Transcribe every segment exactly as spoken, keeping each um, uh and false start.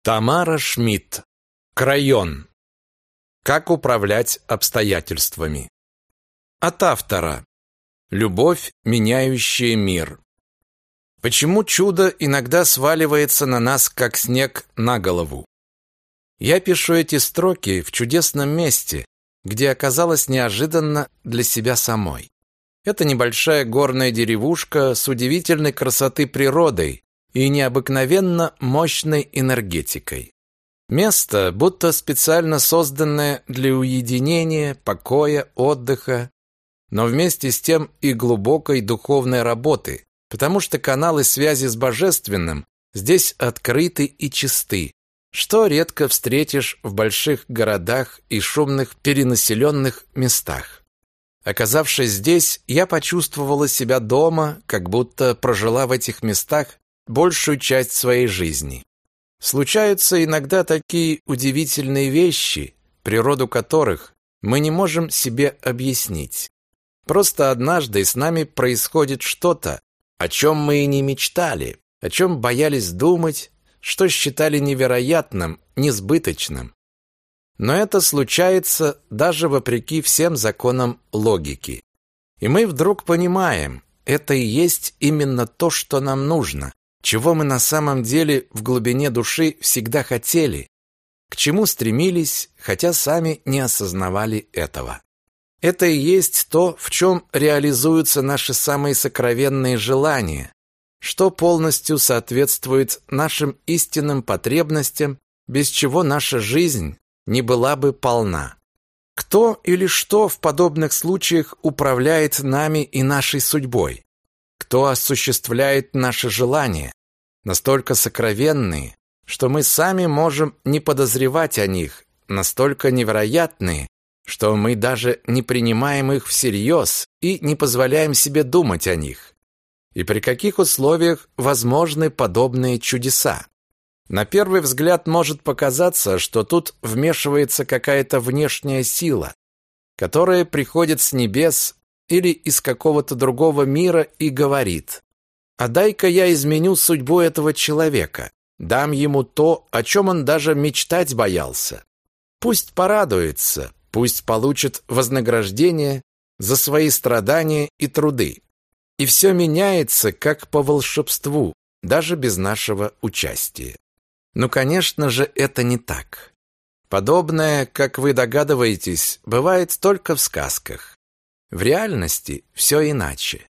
Тамара Шмидт. Крайон. Как управлять обстоятельствами. От автора. Любовь, меняющая мир. Почему чудо иногда сваливается на нас, как снег на голову? Я пишу эти строки в чудесном месте, где оказалось неожиданно для себя самой. Это небольшая горная деревушка с удивительной красоты природой и необыкновенно мощной энергетикой. Место, будто специально созданное для уединения, покоя, отдыха, но вместе с тем и глубокой духовной работы, потому что каналы связи с Божественным здесь открыты и чисты, что редко встретишь в больших городах и шумных перенаселенных местах. Оказавшись здесь, я почувствовала себя дома, как будто прожила в этих местах большую часть своей жизни. Случаются иногда такие удивительные вещи, природу которых мы не можем себе объяснить. Просто однажды с нами происходит что-то, о чем мы и не мечтали, о чем боялись думать, что считали невероятным, несбыточным. Но это случается даже вопреки всем законам логики. И мы вдруг понимаем, это и есть именно то, что нам нужно, чего мы на самом деле в глубине души всегда хотели, к чему стремились, хотя сами не осознавали этого. Это и есть то, в чем реализуются наши самые сокровенные желания, что полностью соответствует нашим истинным потребностям, без чего наша жизнь не была бы полна. Кто или что в подобных случаях управляет нами и нашей судьбой? Кто осуществляет наши желания, настолько сокровенные, что мы сами можем не подозревать о них, настолько невероятные, что мы даже не принимаем их всерьез и не позволяем себе думать о них? И при каких условиях возможны подобные чудеса? На первый взгляд может показаться, что тут вмешивается какая-то внешняя сила, которая приходит с небес или из какого-то другого мира и говорит: «А дай-ка я изменю судьбу этого человека, дам ему то, о чем он даже мечтать боялся. Пусть порадуется, пусть получит вознаграждение за свои страдания и труды». И все меняется, как по волшебству, даже без нашего участия. Ну, конечно же, это не так. Подобное, как вы догадываетесь, бывает только в сказках. В реальности все иначе.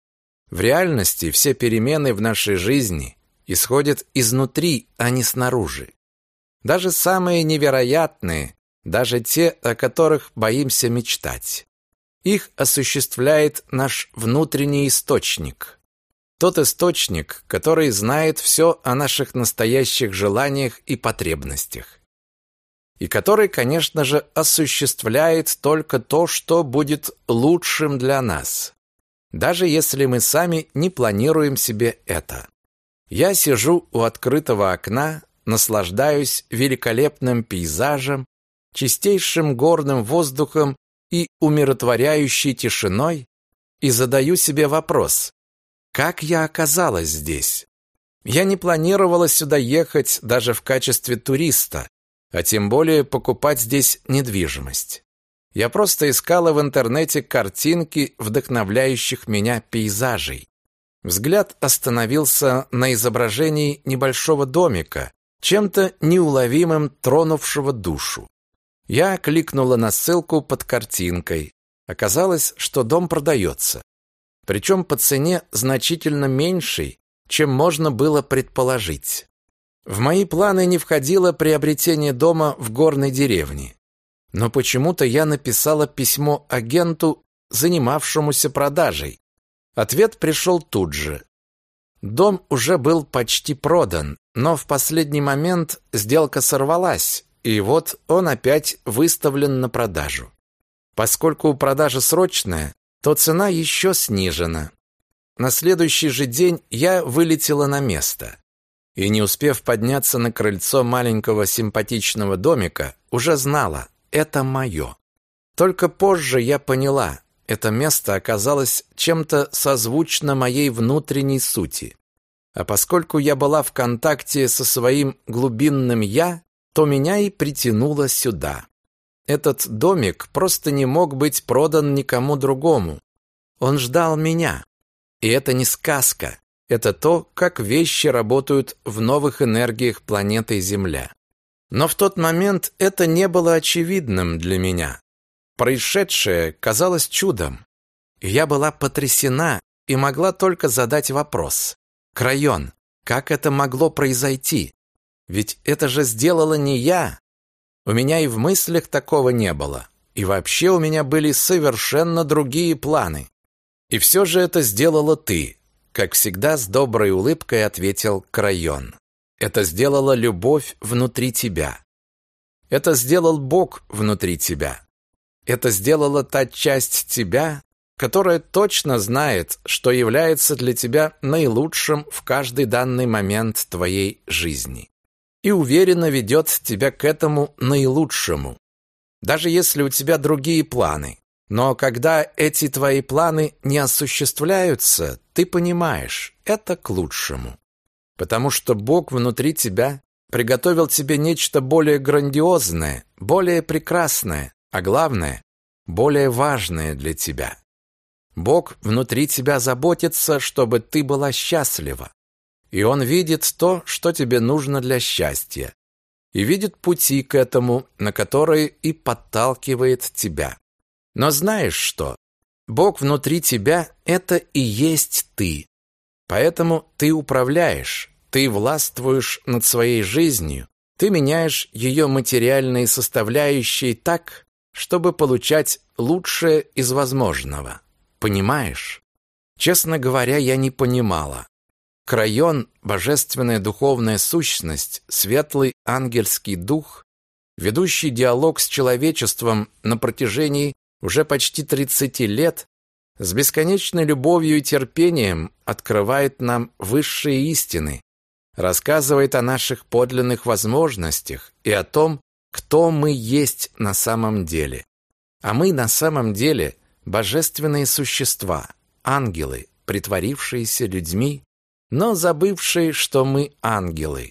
В реальности все перемены в нашей жизни исходят изнутри, а не снаружи. Даже самые невероятные, даже те, о которых боимся мечтать. Их осуществляет наш внутренний источник. Тот источник, который знает все о наших настоящих желаниях и потребностях. И который, конечно же, осуществляет только то, что будет лучшим для нас. Даже если мы сами не планируем себе это. Я сижу у открытого окна, наслаждаюсь великолепным пейзажем, чистейшим горным воздухом и умиротворяющей тишиной и задаю себе вопрос: как я оказалась здесь? Я не планировала сюда ехать даже в качестве туриста, а тем более покупать здесь недвижимость. Я просто искала в интернете картинки вдохновляющих меня пейзажей. Взгляд остановился на изображении небольшого домика, чем-то неуловимым тронувшего душу. Я кликнула на ссылку под картинкой. Оказалось, что дом продается. Причем по цене значительно меньшей, чем можно было предположить. В мои планы не входило приобретение дома в горной деревне. Но почему-то я написала письмо агенту, занимавшемуся продажей. Ответ пришел тут же. Дом уже был почти продан, но в последний момент сделка сорвалась, и вот он опять выставлен на продажу. Поскольку продажа срочная, то цена еще снижена. На следующий же день я вылетела на место. И не успев подняться на крыльцо маленького симпатичного домика, уже знала – это мое. Только позже я поняла, это место оказалось чем-то созвучно моей внутренней сути. А поскольку я была в контакте со своим глубинным «я», то меня и притянуло сюда. Этот домик просто не мог быть продан никому другому. Он ждал меня. И это не сказка. Это то, как вещи работают в новых энергиях планеты Земля. Но в тот момент это не было очевидным для меня. Происшедшее казалось чудом. И я была потрясена и могла только задать вопрос. «Крайон, как это могло произойти? Ведь это же сделала не я. У меня и в мыслях такого не было. И вообще у меня были совершенно другие планы. И все же это сделала ты», как всегда с доброй улыбкой ответил Крайон. «Это сделала любовь внутри тебя. Это сделал Бог внутри тебя. Это сделала та часть тебя, которая точно знает, что является для тебя наилучшим в каждый данный момент твоей жизни. И уверенно ведет тебя к этому наилучшему. Даже если у тебя другие планы. Но когда эти твои планы не осуществляются, ты понимаешь, это к лучшему. Потому что Бог внутри тебя приготовил тебе нечто более грандиозное, более прекрасное, а главное, более важное для тебя. Бог внутри тебя заботится, чтобы ты была счастлива. И Он видит то, что тебе нужно для счастья. И видит пути к этому, на которые и подталкивает тебя. Но знаешь что? Бог внутри тебя – это и есть ты. Поэтому ты управляешь, ты властвуешь над своей жизнью, ты меняешь ее материальные составляющие так, чтобы получать лучшее из возможного. Понимаешь? Честно говоря, я не понимала. Крайон – божественная духовная сущность, светлый ангельский дух, ведущий диалог с человечеством на протяжении уже почти тридцати лет, с бесконечной любовью и терпением открывает нам высшие истины, рассказывает о наших подлинных возможностях и о том, кто мы есть на самом деле. А мы на самом деле божественные существа, ангелы, притворившиеся людьми, но забывшие, что мы ангелы.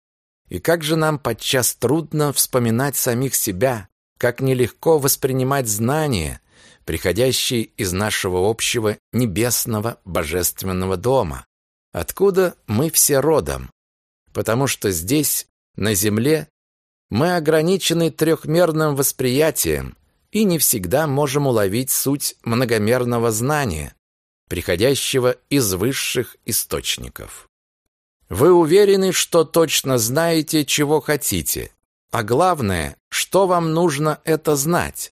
И как же нам подчас трудно вспоминать самих себя, как нелегко воспринимать знания, приходящие из нашего общего небесного божественного дома, откуда мы все родом, потому что здесь, на земле, мы ограничены трехмерным восприятием и не всегда можем уловить суть многомерного знания, приходящего из высших источников. Вы уверены, что точно знаете, чего хотите, а главное, что вам нужно это знать.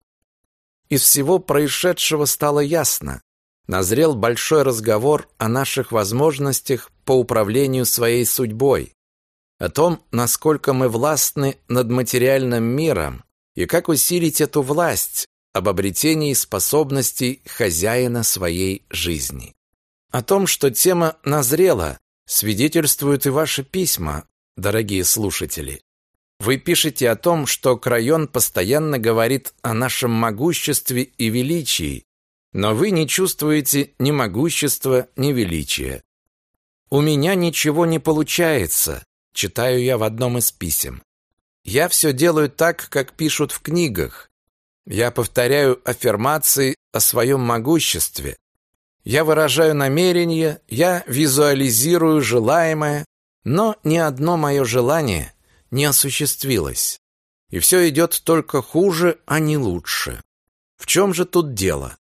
Из всего происшедшего стало ясно. Назрел большой разговор о наших возможностях по управлению своей судьбой, о том, насколько мы властны над материальным миром и как усилить эту власть, об обретении способностей хозяина своей жизни. О том, что тема назрела, свидетельствуют и ваши письма, дорогие слушатели. Вы пишете о том, что Крайон постоянно говорит о нашем могуществе и величии, но вы не чувствуете ни могущества, ни величия. «У меня ничего не получается», читаю я в одном из писем. «Я все делаю так, как пишут в книгах. Я повторяю аффирмации о своем могуществе. Я выражаю намерения, я визуализирую желаемое, но ни одно мое желание не осуществилось. И все идет только хуже, а не лучше. В чем же тут дело?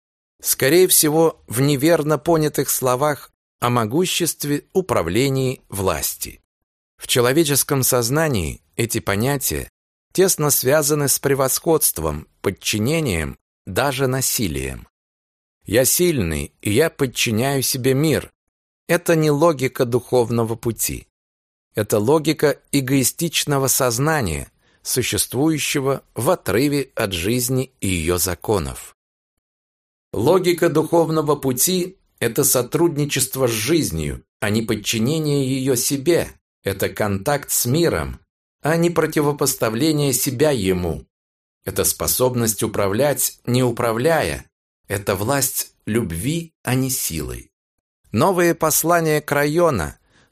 Скорее всего, в неверно понятых словах о могуществе, управлении, власти. В человеческом сознании эти понятия тесно связаны с превосходством, подчинением, даже насилием. Я сильный, и я подчиняю себе мир. Это не логика духовного пути. Это логика эгоистичного сознания, существующего в отрыве от жизни и ее законов. Логика духовного пути – это сотрудничество с жизнью, а не подчинение ее себе. Это контакт с миром, а не противопоставление себя ему. Это способность управлять, не управляя. Это власть любви, а не силой. Новое послание Крайона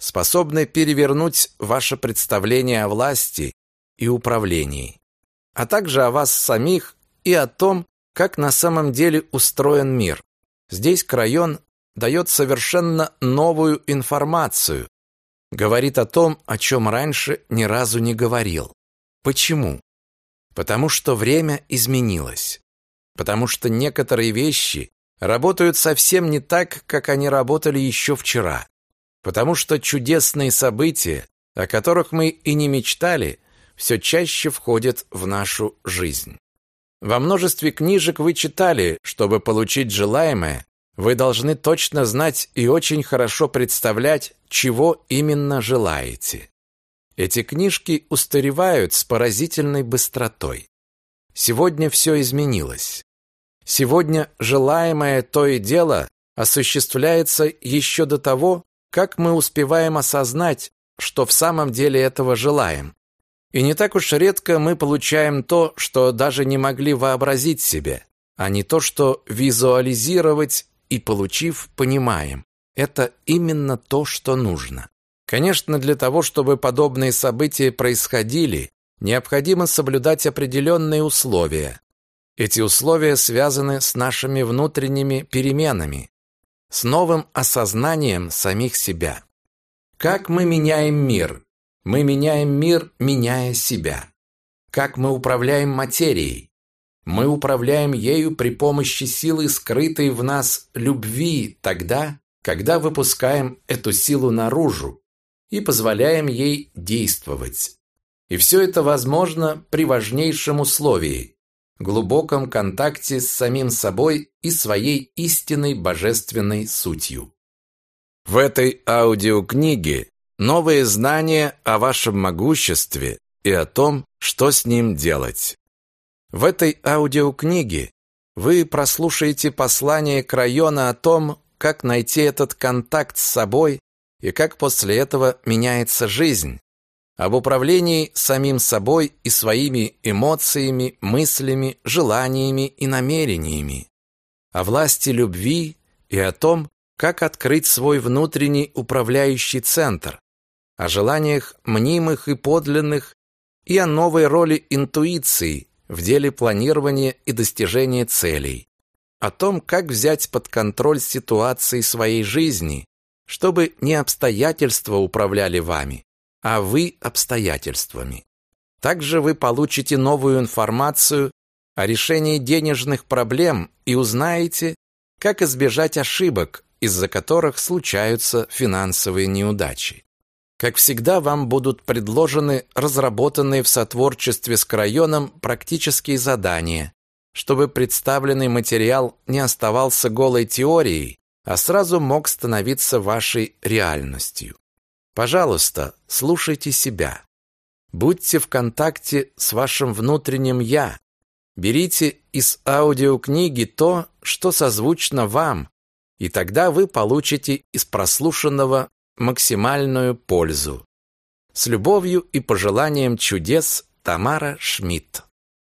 способны перевернуть ваше представление о власти и управлении, а также о вас самих и о том, как на самом деле устроен мир. Здесь Крайон дает совершенно новую информацию, говорит о том, о чем раньше ни разу не говорил. Почему? Потому что время изменилось. Потому что некоторые вещи работают совсем не так, как они работали еще вчера. Потому что чудесные события, о которых мы и не мечтали, все чаще входят в нашу жизнь. Во множестве книжек вы читали, чтобы получить желаемое, вы должны точно знать и очень хорошо представлять, чего именно желаете. Эти книжки устаревают с поразительной быстротой. Сегодня все изменилось. Сегодня желаемое то и дело осуществляется еще до того, как мы успеваем осознать, что в самом деле этого желаем. И не так уж редко мы получаем то, что даже не могли вообразить себе, а не то, что визуализировать и, получив, понимаем. Это именно то, что нужно. Конечно, для того, чтобы подобные события происходили, необходимо соблюдать определенные условия. Эти условия связаны с нашими внутренними переменами, с новым осознанием самих себя. Как мы меняем мир? Мы меняем мир, меняя себя. Как мы управляем материей? Мы управляем ею при помощи силы, скрытой в нас любви, тогда, когда выпускаем эту силу наружу и позволяем ей действовать. И все это возможно при важнейшем условии – глубоком контакте с самим собой и своей истинной божественной сутью. В этой аудиокниге новые знания о вашем могуществе и о том, что с ним делать. В этой аудиокниге вы прослушаете послание Крайона о том, как найти этот контакт с собой и как после этого меняется жизнь, об управлении самим собой и своими эмоциями, мыслями, желаниями и намерениями, о власти любви и о том, как открыть свой внутренний управляющий центр, о желаниях мнимых и подлинных и о новой роли интуиции в деле планирования и достижения целей, о том, как взять под контроль ситуации своей жизни, чтобы не обстоятельства управляли вами, а вы обстоятельствами. Также вы получите новую информацию о решении денежных проблем и узнаете, как избежать ошибок, из-за которых случаются финансовые неудачи. Как всегда, вам будут предложены разработанные в сотворчестве с Крайоном практические задания, чтобы представленный материал не оставался голой теорией, а сразу мог становиться вашей реальностью. Пожалуйста, слушайте себя. Будьте в контакте с вашим внутренним «я». Берите из аудиокниги то, что созвучно вам, и тогда вы получите из прослушанного максимальную пользу. С любовью и пожеланием чудес, Тамара Шмидт.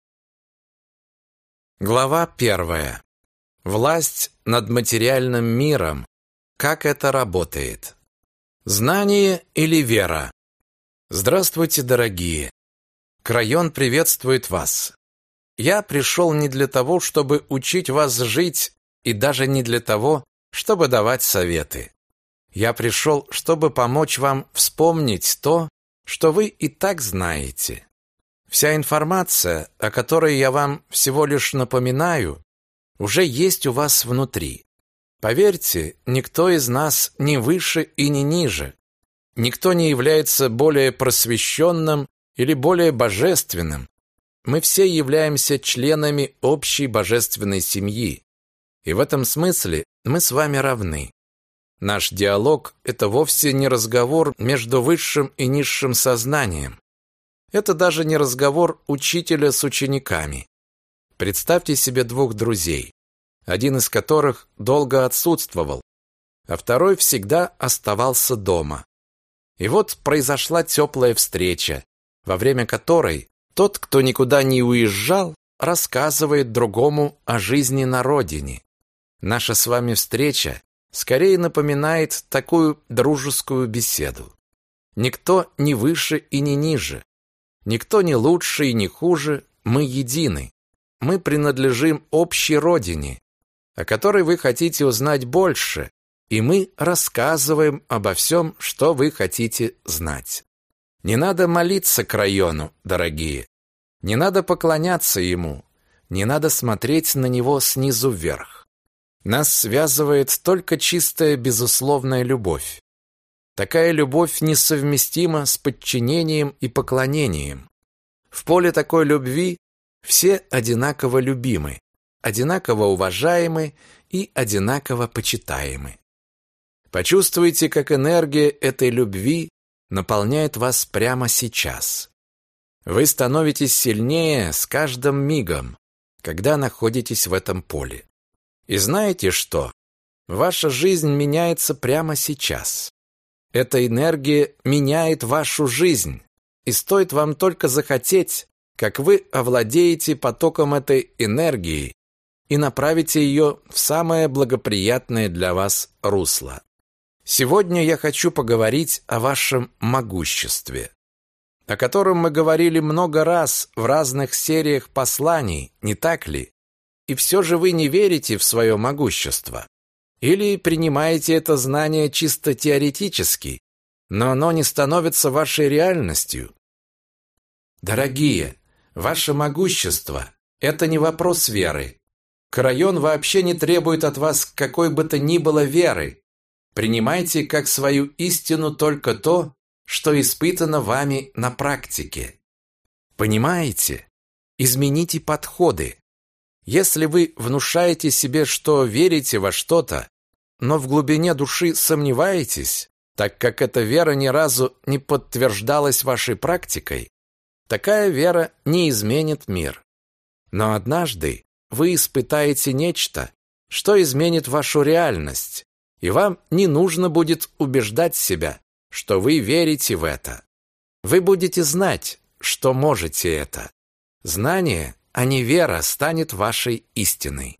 Глава первая. Власть над материальным миром. Как это работает? Знание или вера? Здравствуйте, дорогие. Крайон приветствует вас. Я пришел не для того, чтобы учить вас жить, и даже не для того, чтобы давать советы. Я пришел, чтобы помочь вам вспомнить то, что вы и так знаете. Вся информация, о которой я вам всего лишь напоминаю, уже есть у вас внутри. Поверьте, никто из нас не выше и не ниже. Никто не является более просвещенным или более божественным. Мы все являемся членами общей божественной семьи. И в этом смысле мы с вами равны. Наш диалог – это вовсе не разговор между высшим и низшим сознанием. Это даже не разговор учителя с учениками. Представьте себе двух друзей, один из которых долго отсутствовал, а второй всегда оставался дома. И вот произошла теплая встреча, во время которой тот, кто никуда не уезжал, рассказывает другому о жизни на родине. Наша с вами встреча скорее напоминает такую дружескую беседу. Никто не выше и не ниже, никто не лучше и не хуже, мы едины. Мы принадлежим общей родине, о которой вы хотите узнать больше, и мы рассказываем обо всем, что вы хотите знать. Не надо молиться к району, дорогие. Не надо поклоняться ему. Не надо смотреть на него снизу вверх. Нас связывает только чистая безусловная любовь. Такая любовь несовместима с подчинением и поклонением. В поле такой любви все одинаково любимы, одинаково уважаемы и одинаково почитаемы. Почувствуйте, как энергия этой любви наполняет вас прямо сейчас. Вы становитесь сильнее с каждым мигом, когда находитесь в этом поле. И знаете что? Ваша жизнь меняется прямо сейчас. Эта энергия меняет вашу жизнь, и стоит вам только захотеть, как вы овладеете потоком этой энергии и направите ее в самое благоприятное для вас русло. Сегодня я хочу поговорить о вашем могуществе, о котором мы говорили много раз в разных сериях посланий, не так ли? И все же вы не верите в свое могущество. Или принимаете это знание чисто теоретически, но оно не становится вашей реальностью. Дорогие, ваше могущество – это не вопрос веры. Крайон вообще не требует от вас какой бы то ни было веры. Принимайте как свою истину только то, что испытано вами на практике. Понимаете? Измените подходы. Если вы внушаете себе, что верите во что-то, но в глубине души сомневаетесь, так как эта вера ни разу не подтверждалась вашей практикой, такая вера не изменит мир. Но однажды вы испытаете нечто, что изменит вашу реальность, и вам не нужно будет убеждать себя, что вы верите в это. Вы будете знать, что можете это. Знание, а не вера, станет вашей истиной.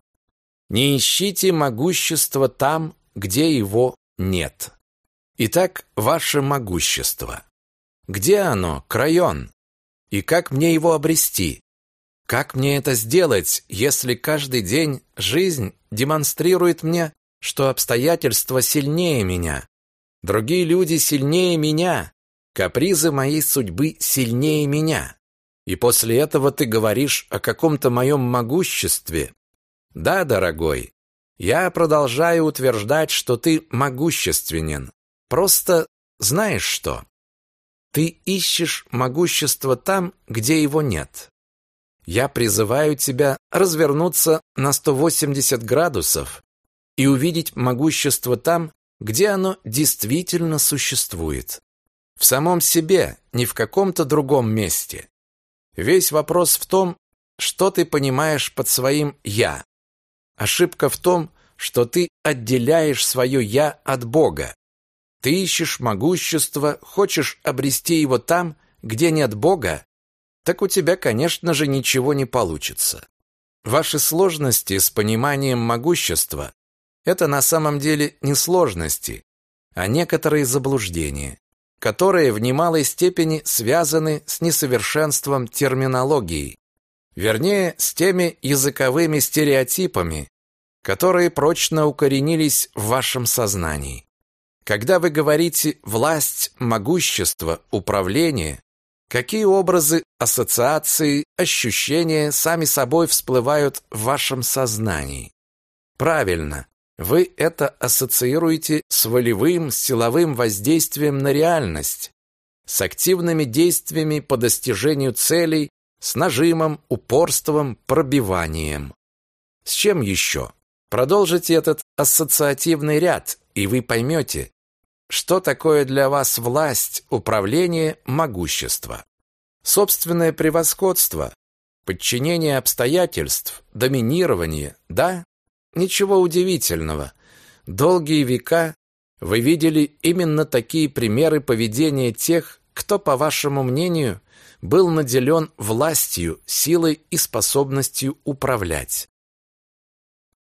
Не ищите могущества там, где его нет. Итак, ваше могущество. Где оно, Крайон? И как мне его обрести? Как мне это сделать, если каждый день жизнь демонстрирует мне, что обстоятельства сильнее меня, другие люди сильнее меня, капризы моей судьбы сильнее меня? И после этого ты говоришь о каком-то моем могуществе? Да, дорогой, я продолжаю утверждать, что ты могущественен. Просто знаешь что? Ты ищешь могущество там, где его нет. Я призываю тебя развернуться на сто восемьдесят градусов и увидеть могущество там, где оно действительно существует. В самом себе, не в каком-то другом месте. Весь вопрос в том, что ты понимаешь под своим «я». Ошибка в том, что ты отделяешь свое «я» от Бога. Ты ищешь могущество, хочешь обрести его там, где нет Бога, так у тебя, конечно же, ничего не получится. Ваши сложности с пониманием могущества – это на самом деле не сложности, а некоторые заблуждения, которые в немалой степени связаны с несовершенством терминологии, вернее, с теми языковыми стереотипами, которые прочно укоренились в вашем сознании. Когда вы говорите «власть», «могущество», «управление», какие образы, ассоциации, ощущения сами собой всплывают в вашем сознании? Правильно, вы это ассоциируете с волевым, силовым воздействием на реальность, с активными действиями по достижению целей, с нажимом, упорством, пробиванием. С чем еще? Продолжите этот ассоциативный ряд, и вы поймете, что такое для вас власть, управление, могущество. Собственное превосходство, подчинение обстоятельств, доминирование, да? Ничего удивительного. Долгие века вы видели именно такие примеры поведения тех, кто, по вашему мнению, был наделен властью, силой и способностью управлять.